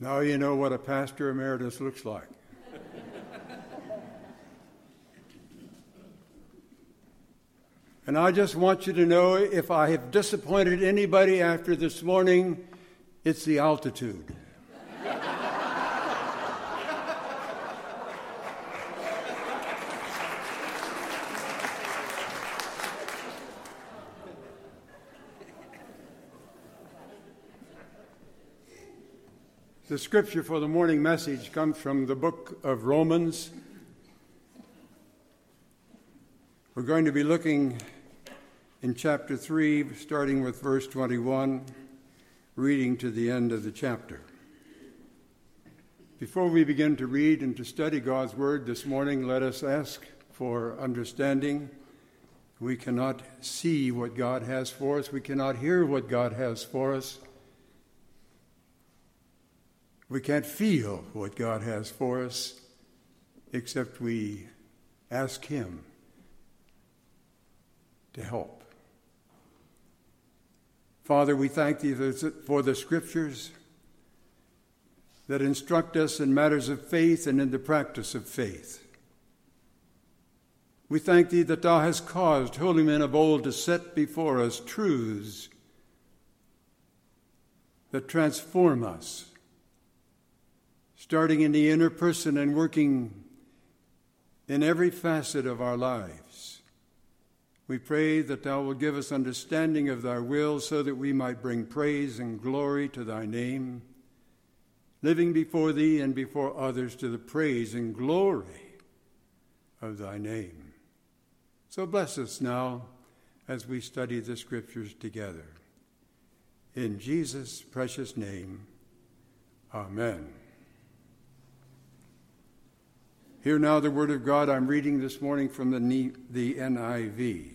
Now you know what a pastor emeritus looks like. And I just want you to know, if I have disappointed anybody after this morning, it's the altitude. The scripture for the morning message comes from the book of Romans. We're going to be looking in chapter 3, starting with verse 21, reading to the end of the chapter. Before we begin to read and to study God's word this morning, let us ask for understanding. We cannot see what God has for us. We cannot hear what God has for us. We can't feel what God has for us except we ask Him to help. Father, we thank Thee for the Scriptures that instruct us in matters of faith and in the practice of faith. We thank Thee that Thou hast caused holy men of old to set before us truths that transform us, starting in the inner person and working in every facet of our lives. We pray that Thou will give us understanding of Thy will so that we might bring praise and glory to Thy name, living before Thee and before others to the praise and glory of Thy name. So bless us now as we study the Scriptures together. In Jesus' precious name, amen. Hear now the word of God. I'm reading this morning from the NIV.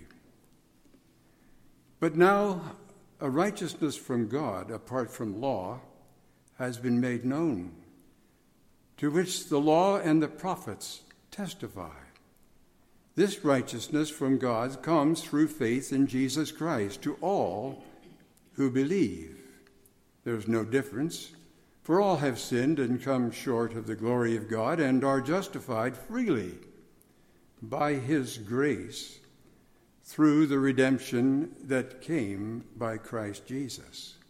But now a righteousness from God, apart from law, has been made known, to which the law and the prophets testify. This righteousness from God comes through faith in Jesus Christ to all who believe. There is no difference. For all have sinned and come short of the glory of God and are justified freely by His grace through the redemption that came by Christ Jesus.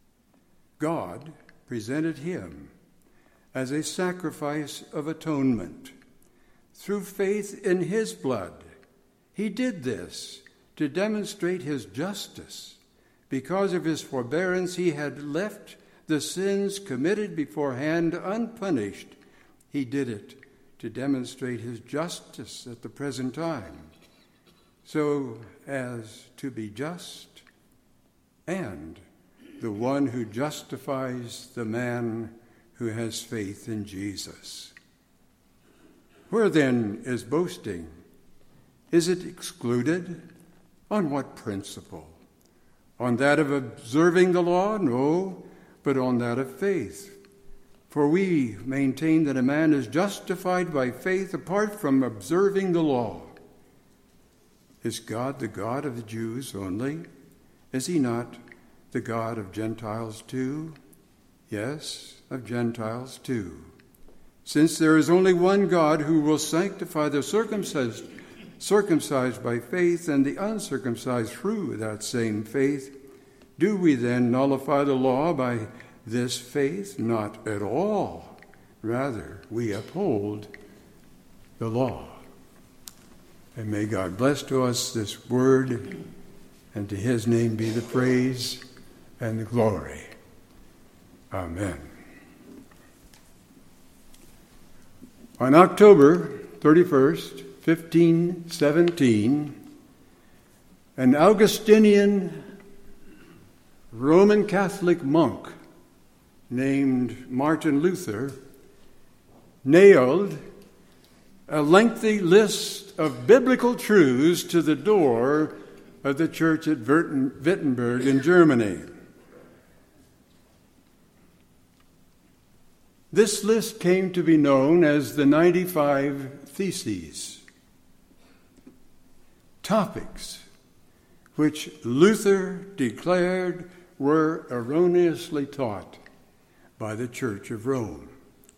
God presented Him as a sacrifice of atonement through faith in His blood. He did this to demonstrate His justice. Because of His forbearance, He had left the sins committed beforehand unpunished. He did it to demonstrate His justice at the present time, so as to be just and the one who justifies the man who has faith in Jesus. Where then is boasting? Is it excluded? On what principle? On that of observing the law? No, but on that of faith. For we maintain that a man is justified by faith apart from observing the law. Is God the God of the Jews only? Is He not the God of Gentiles too? Yes, of Gentiles too. Since there is only one God who will sanctify the circumcised by faith and the uncircumcised through that same faith, do we then nullify the law by this faith? Not at all. Rather, we uphold the law. And may God bless to us this word, and to His name be the praise and the glory. Amen. On October 31st, 1517, an Augustinian Roman Catholic monk named Martin Luther nailed a lengthy list of biblical truths to the door of the church at Wittenberg in Germany. This list came to be known as the 95 Theses, topics which Luther declared were erroneously taught by the Church of Rome.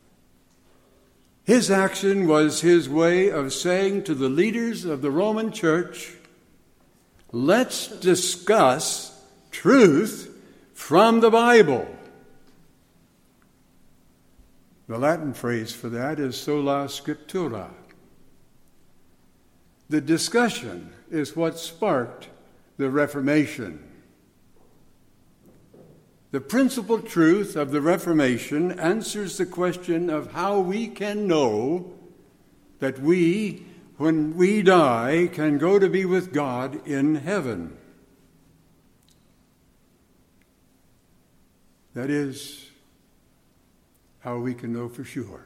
His action was his way of saying to the leaders of the Roman Church, let's discuss truth from the Bible. The Latin phrase for that is sola scriptura. The discussion is what sparked the Reformation. The principal truth of the Reformation answers the question of how we can know that we, when we die, can go to be with God in heaven. That is how we can know for sure.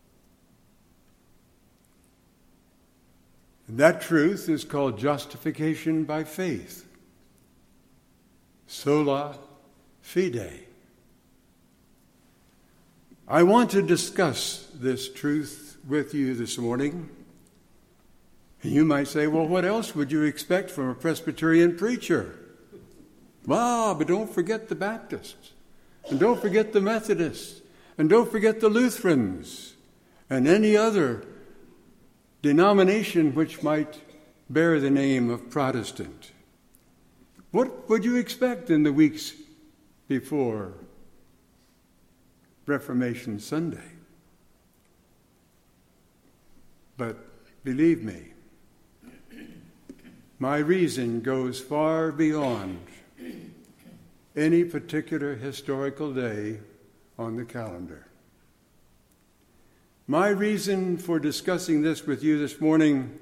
And that truth is called justification by faith. Sola fide. I want to discuss this truth with you this morning. And you might say, well, what else would you expect from a Presbyterian preacher? Well, but don't forget the Baptists. And don't forget the Methodists. And don't forget the Lutherans. And any other denomination which might bear the name of Protestant. What would you expect in the weeks before Reformation Sunday? But believe me, my reason goes far beyond any particular historical day on the calendar. My reason for discussing this with you this morning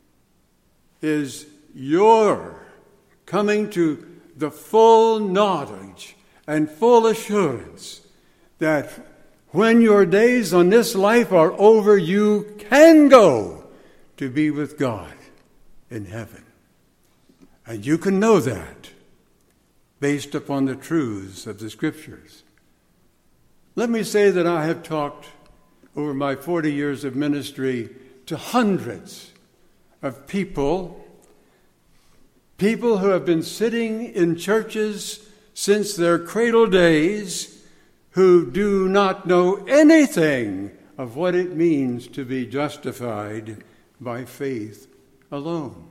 is your coming to the full knowledge and full assurance that when your days on this life are over, you can go to be with God in heaven. And you can know that based upon the truths of the Scriptures. Let me say that I have talked over my 40 years of ministry to hundreds of people who have been sitting in churches since their cradle days, who do not know anything of what it means to be justified by faith alone.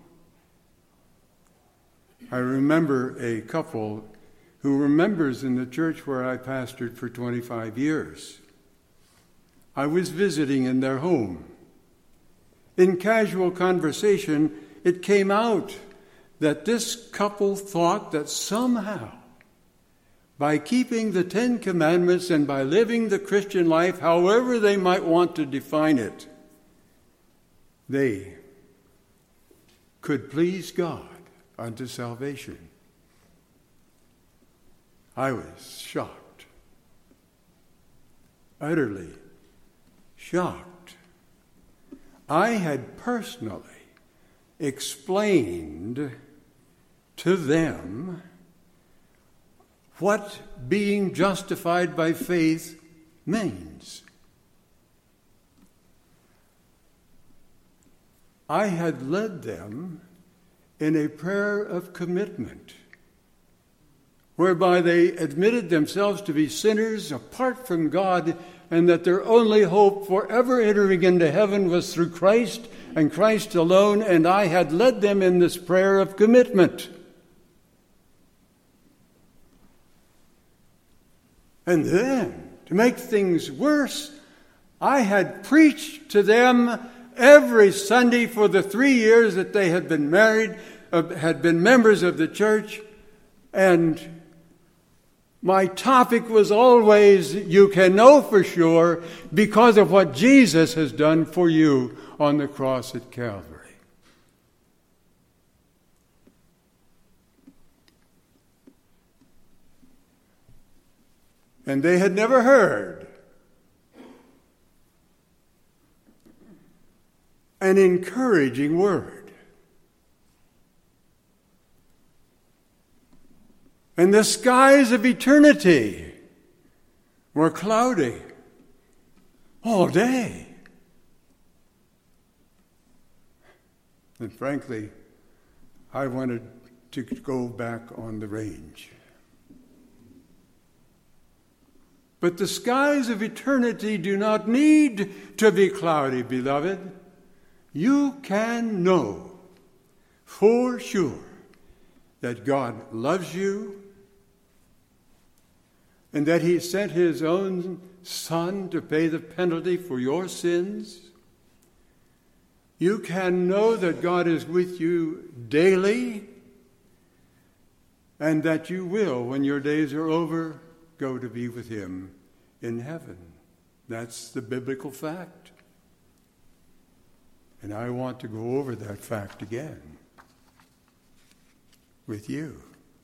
I remember a couple who were members in the church where I pastored for 25 years. I was visiting in their home. In casual conversation, it came out that this couple thought that somehow, by keeping the 10 Commandments and by living the Christian life, however they might want to define it, they could please God unto salvation. I was shocked, utterly shocked. I had personally explained to them what being justified by faith means. I had led them in a prayer of commitment, whereby they admitted themselves to be sinners apart from God, and that their only hope for ever entering into heaven was through Christ and Christ alone, and I had led them in this prayer of commitment. And then, to make things worse, I had preached to them every Sunday for the 3 years that they had been married, had been members of the church, and my topic was always, you can know for sure because of what Jesus has done for you on the cross at Calvary. And they had never heard an encouraging word. And the skies of eternity were cloudy all day. And frankly, I wanted to go back on the range. But the skies of eternity do not need to be cloudy, beloved. You can know for sure that God loves you and that He sent His own Son to pay the penalty for your sins. You can know that God is with you daily and that you will, when your days are over, go to be with Him in heaven. That's the biblical fact. And I want to go over that fact again with you.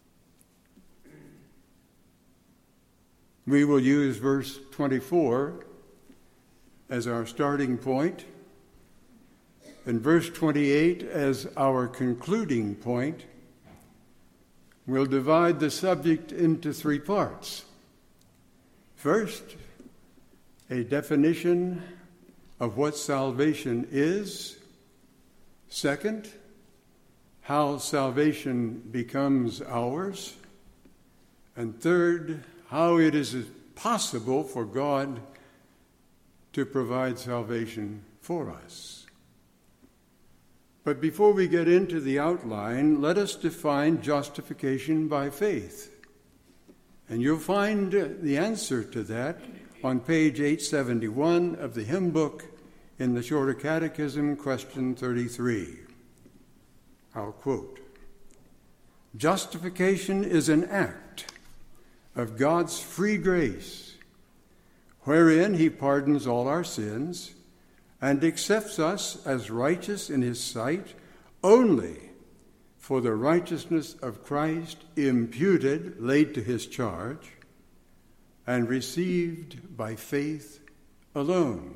We will use verse 24 as our starting point and verse 28 as our concluding point. We'll divide the subject into three parts. First, a definition of what salvation is. Second, how salvation becomes ours. And third, how it is possible for God to provide salvation for us. But before we get into the outline, let us define justification by faith. And you'll find the answer to that on page 871 of the hymn book in the Shorter Catechism, question 33. I'll quote, "Justification is an act of God's free grace, wherein He pardons all our sins and accepts us as righteous in His sight only for the righteousness of Christ imputed, laid to His charge, and received by faith alone."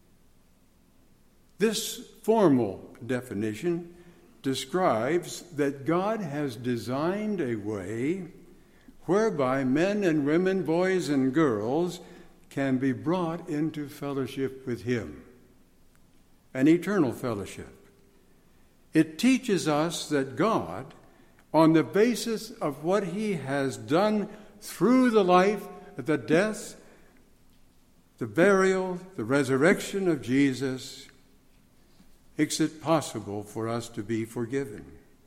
This formal definition describes that God has designed a way whereby men and women, boys and girls, can be brought into fellowship with Him, an eternal fellowship. It teaches us that God, on the basis of what He has done through the life, the death, the burial, the resurrection of Jesus, makes it possible for us to be forgiven.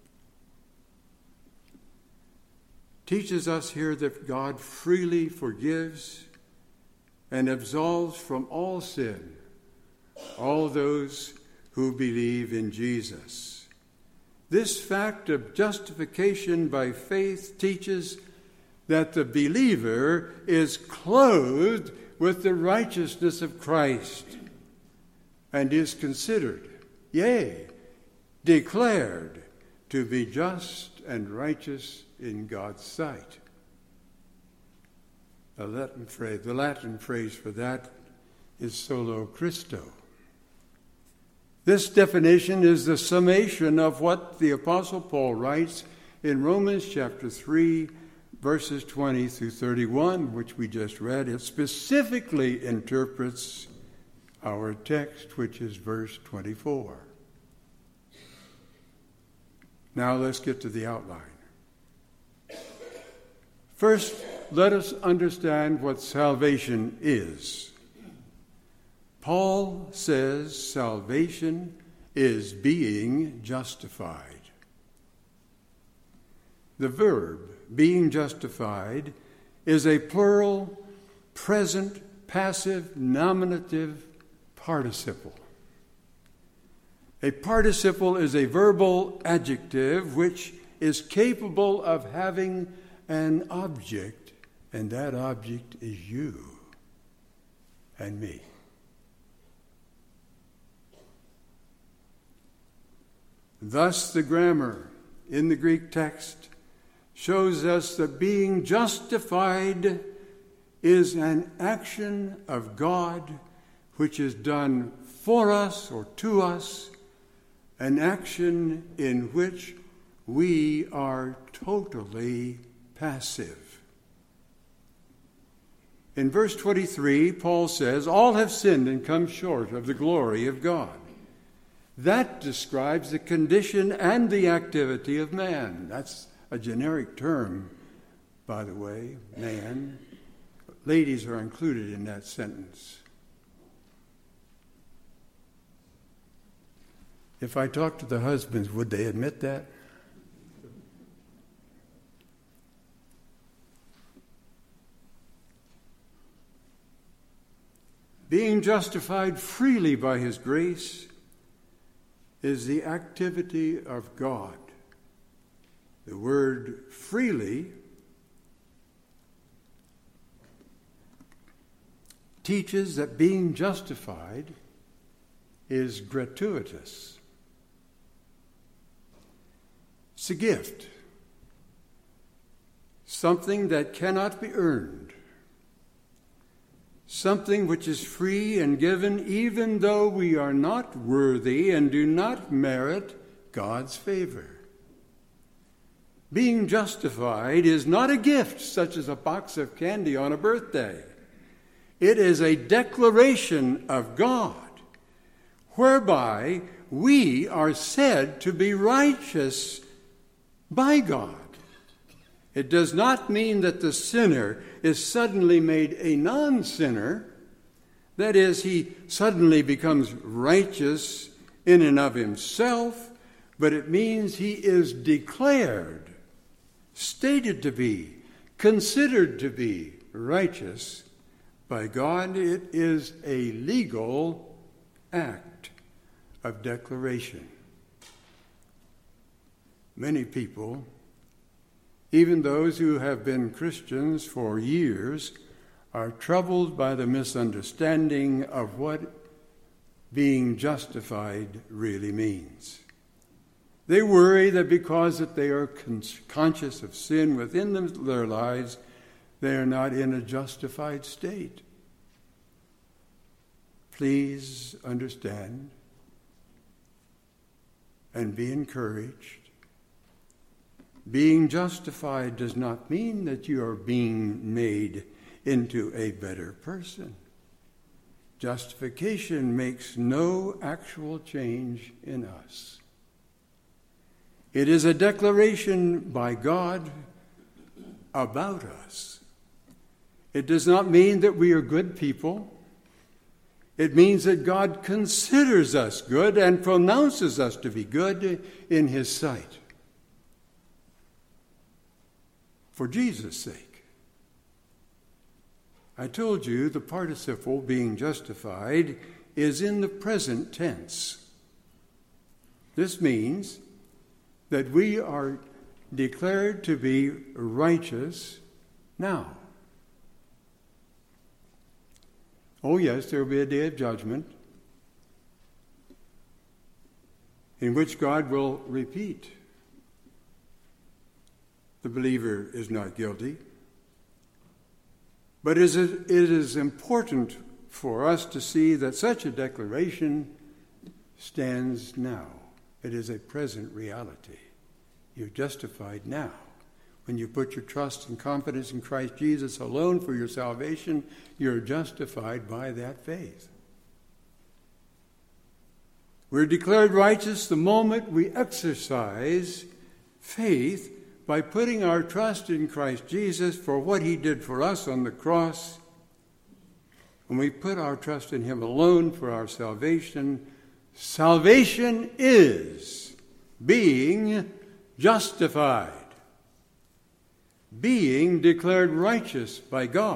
Teaches us here that God freely forgives and absolves from all sin all those who believe in Jesus. This fact of justification by faith teaches that the believer is clothed with the righteousness of Christ and is considered, yea, declared to be just and righteous in God's sight. The Latin phrase for that is solo Christo. This definition is the summation of what the Apostle Paul writes in Romans chapter 3, verses 20 through 31, which we just read. It specifically interprets our text, which is verse 24. Now let's get to the outline. First, let us understand what salvation is. Paul says salvation is being justified. The verb, being justified, is a plural, present, passive, nominative participle. A participle is a verbal adjective which is capable of having an object, and that object is you and me. Thus, the grammar in the Greek text shows us that being justified is an action of God which is done for us or to us, an action in which we are totally passive. In verse 23, Paul says, "All have sinned and come short of the glory of God." That describes the condition and the activity of man. That's a generic term, by the way, man. ladies are included in that sentence. If I talked to the husbands, would they admit that? Being justified freely by his grace is the activity of God. The word freely teaches that being justified is gratuitous. It's a gift, something that cannot be earned, something which is free and given even though we are not worthy and do not merit God's favor. Being justified is not a gift such as a box of candy on a birthday. It is a declaration of God, whereby we are said to be righteous by God. It does not mean that the sinner is suddenly made a non-sinner. That is, he suddenly becomes righteous in and of himself, but it means he is declared, stated to be, considered to be righteous by God. It is a legal act of declaration. Many people, even those who have been Christians for years, are troubled by the misunderstanding of what being justified really means. They worry that because that they are conscious of sin within their lives, they are not in a justified state. Please understand and be encouraged. Being justified does not mean that you are being made into a better person. Justification makes no actual change in us. It is a declaration by God about us. It does not mean that we are good people. It means that God considers us good and pronounces us to be good in his sight. For Jesus' sake. I told you the participle being justified is in the present tense. This means that we are declared to be righteous now. Oh yes, there will be a day of judgment in which God will repeat, the believer is not guilty. But it is important for us to see that such a declaration stands now. It is a present reality. You're justified now. When you put your trust and confidence in Christ Jesus alone for your salvation, you're justified by that faith. We're declared righteous the moment we exercise faith by putting our trust in Christ Jesus for what he did for us on the cross. When we put our trust in him alone for our salvation, salvation is being justified, being declared righteous by God,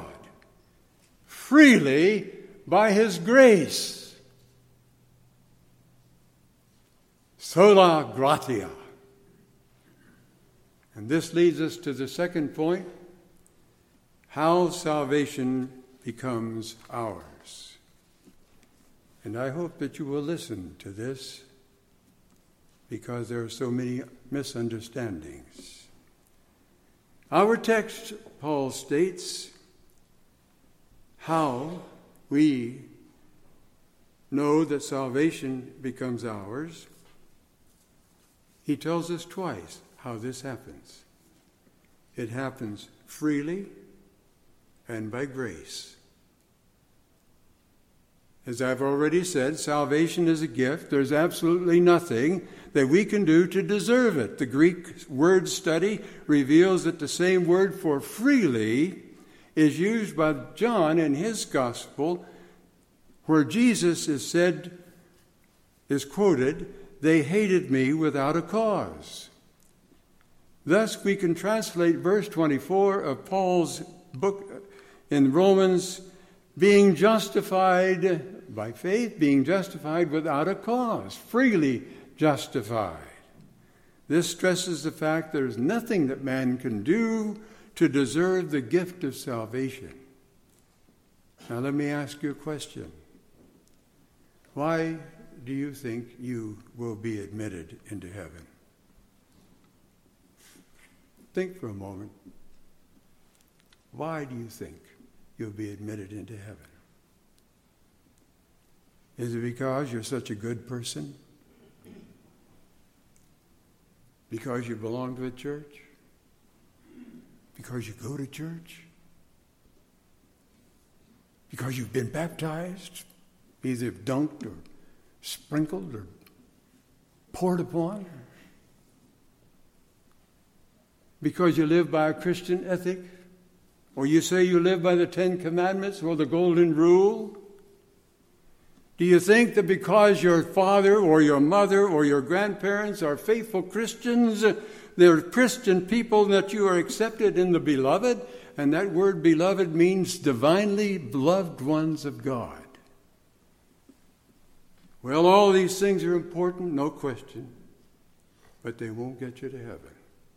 freely by his grace. Sola gratia. And this leads us to the second point, how salvation becomes ours. And I hope that you will listen to this because there are so many misunderstandings. Our text, Paul states, how we know that salvation becomes ours. He tells us twice how this happens. It happens freely and by grace. As I've already said, salvation is a gift. There's absolutely nothing that we can do to deserve it. The Greek word study reveals that the same word for freely is used by John in his gospel, where Jesus is quoted, "They hated me without a cause." Thus, we can translate verse 24 of Paul's book in Romans, being justified by faith, being justified without a cause, freely justified. This stresses the fact there is nothing that man can do to deserve the gift of salvation. Now let me ask you a question. Why do you think you will be admitted into heaven? Think for a moment. Why do you think you'll be admitted into heaven? Is it because you're such a good person? Because you belong to a church? Because you go to church? Because you've been baptized, either dunked or sprinkled or poured upon? Because you live by a Christian ethic? Or you say you live by the 10 Commandments or the Golden Rule? Do you think that because your father or your mother or your grandparents are faithful Christians, they're Christian people, that you are accepted in the beloved? And that word beloved means divinely beloved ones of God. Well, all these things are important, no question, but they won't get you to heaven.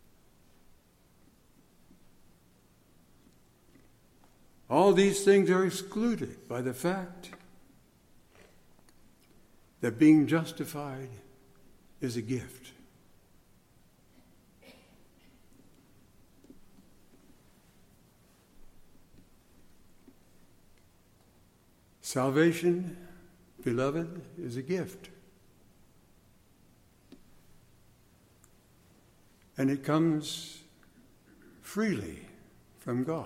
All these things are excluded by the fact that being justified is a gift. Salvation, beloved, is a gift. And it comes freely from God,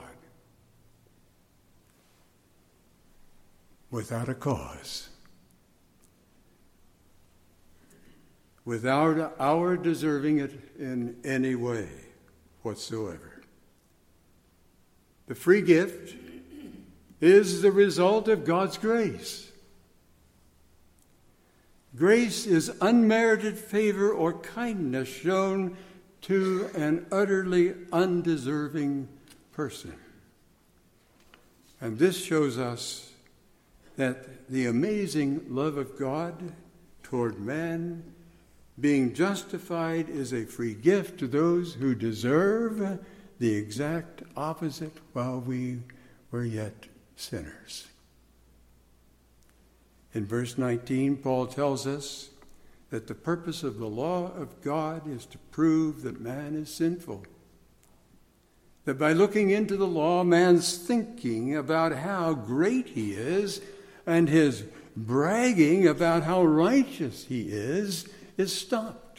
without a cause, without our deserving it in any way whatsoever. The free gift is the result of God's grace. Grace is unmerited favor or kindness shown to an utterly undeserving person. And this shows us that the amazing love of God toward man, being justified, is a free gift to those who deserve the exact opposite while we were yet sinners. In verse 19, Paul tells us that the purpose of the law of God is to prove that man is sinful. That by looking into the law, man's thinking about how great he is and his bragging about how righteous he is stopped.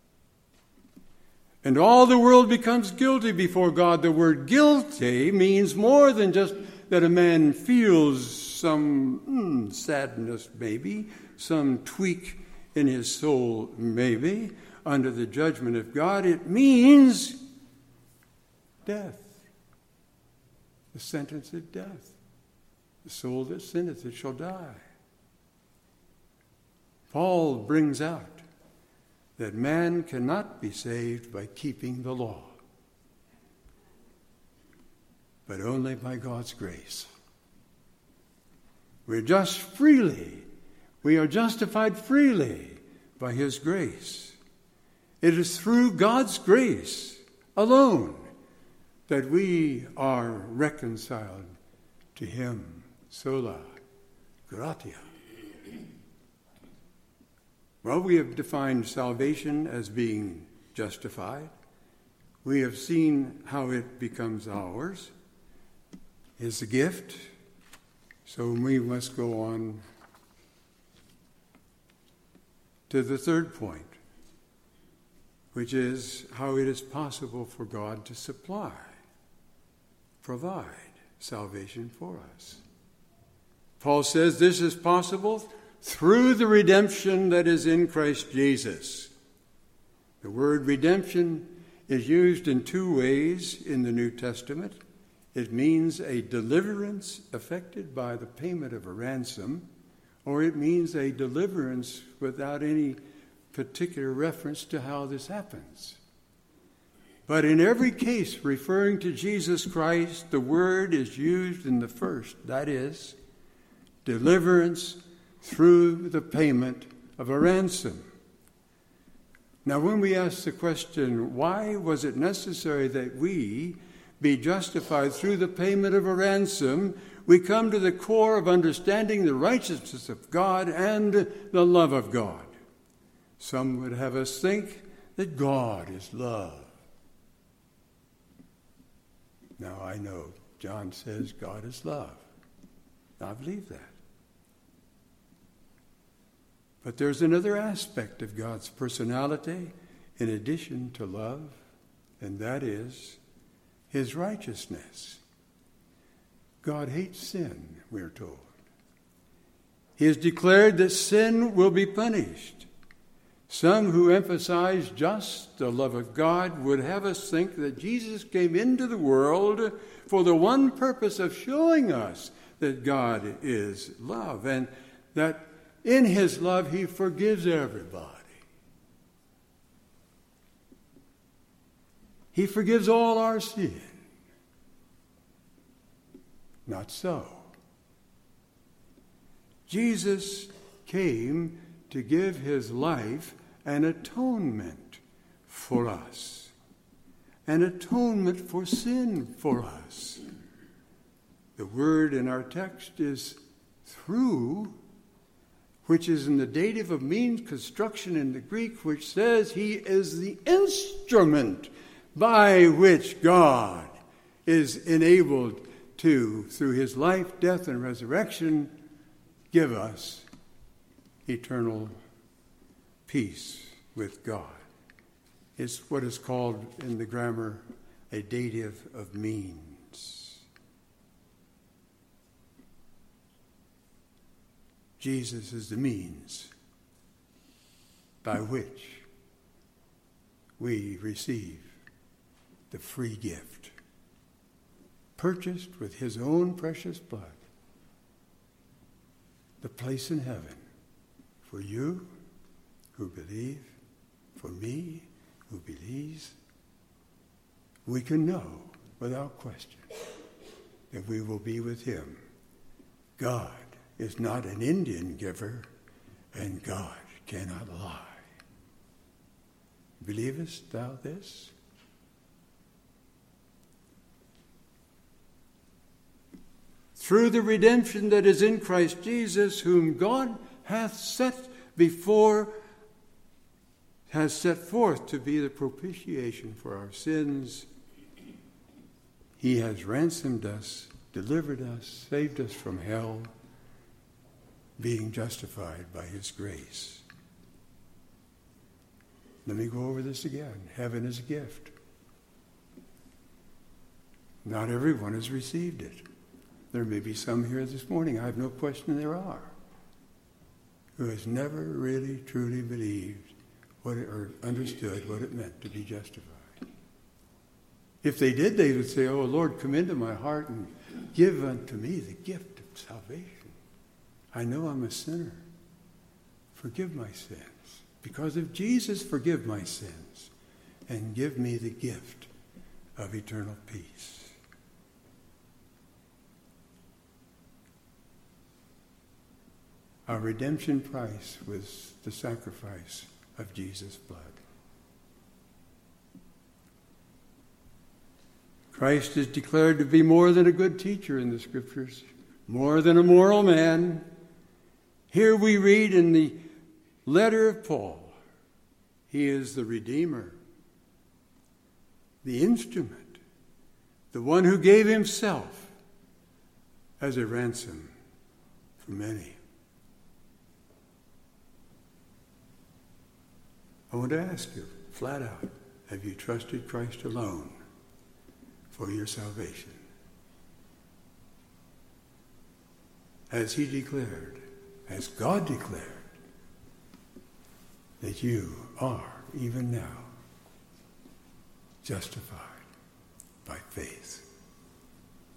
And all the world becomes guilty before God. The word guilty means more than just that a man feels some sadness, maybe, some tweak in his soul, maybe, under the judgment of God. It means death, the sentence of death. The soul that sinneth, it shall die. Paul brings out that man cannot be saved by keeping the law, but only by God's grace. We are justified freely by his grace. It is through God's grace alone that we are reconciled to him. Sola gratia. Well, we have defined salvation as being justified. We have seen how it becomes ours. It's a gift. So we must go on to the third point, which is how it is possible for God to provide salvation for us. Paul says this is possible through the redemption that is in Christ Jesus. The word redemption is used in two ways in the New Testament. It means a deliverance effected by the payment of a ransom, or it means a deliverance without any particular reference to how this happens. But in every case referring to Jesus Christ, the word is used in the first, that is, deliverance through the payment of a ransom. Now, when we ask the question, why was it necessary that we be justified through the payment of a ransom, we come to the core of understanding the righteousness of God and the love of God. Some would have us think that God is love. Now, I know John says God is love. I believe that. But there's another aspect of God's personality in addition to love, and that is his righteousness. God hates sin, we're told. He has declared that sin will be punished. Some who emphasize just the love of God would have us think that Jesus came into the world for the one purpose of showing us that God is love, and that in his love he forgives everybody. He forgives all our sin. Not so. Jesus came to give his life an atonement for us. An atonement for sin for us. The word in our text is through, which is in the dative of means construction in the Greek, which says he is the instrument by which God is enabled to, through his life, death, and resurrection, give us eternal peace with God. It's what is called in the grammar a dative of means. Jesus is the means by which we receive the free gift, purchased with his own precious blood, the place in heaven for you who believe, for me who believes. We can know without question that we will be with him. God is not an Indian giver, and God cannot lie. Believest thou this? Through the redemption that is in Christ Jesus, whom God hath set forth to be the propitiation for our sins, he has ransomed us, delivered us, saved us from hell, being justified by his grace. Let me go over this again. Heaven is a gift. Not everyone has received it. There may be some here this morning, I have no question there are, who has never really, truly believed or understood what it meant to be justified. If they did, they would say, "Oh, Lord, come into my heart and give unto me the gift of salvation. I know I'm a sinner. Forgive my sins. Because of Jesus, forgive my sins and give me the gift of eternal peace." Our redemption price was the sacrifice of Jesus' blood. Christ is declared to be more than a good teacher in the Scriptures, more than a moral man. Here we read in the letter of Paul, he is the Redeemer, the instrument, the one who gave himself as a ransom for many. I want to ask you, flat out, have you trusted Christ alone for your salvation? Has he declared, has God declared, that you are, even now, justified by faith?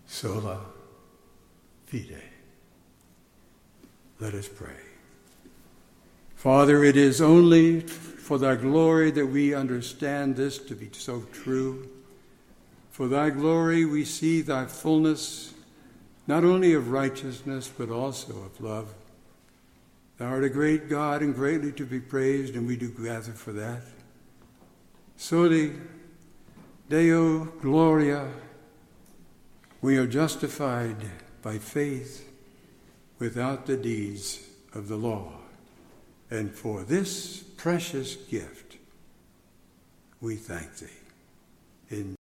Sola fide. Let us pray. Father, it is only for thy glory that we understand this to be so true. For thy glory we see thy fullness, not only of righteousness, but also of love. Thou art a great God and greatly to be praised, and we do gather for that. Soli Deo Gloria, we are justified by faith without the deeds of the law. And for this precious gift, we thank thee. In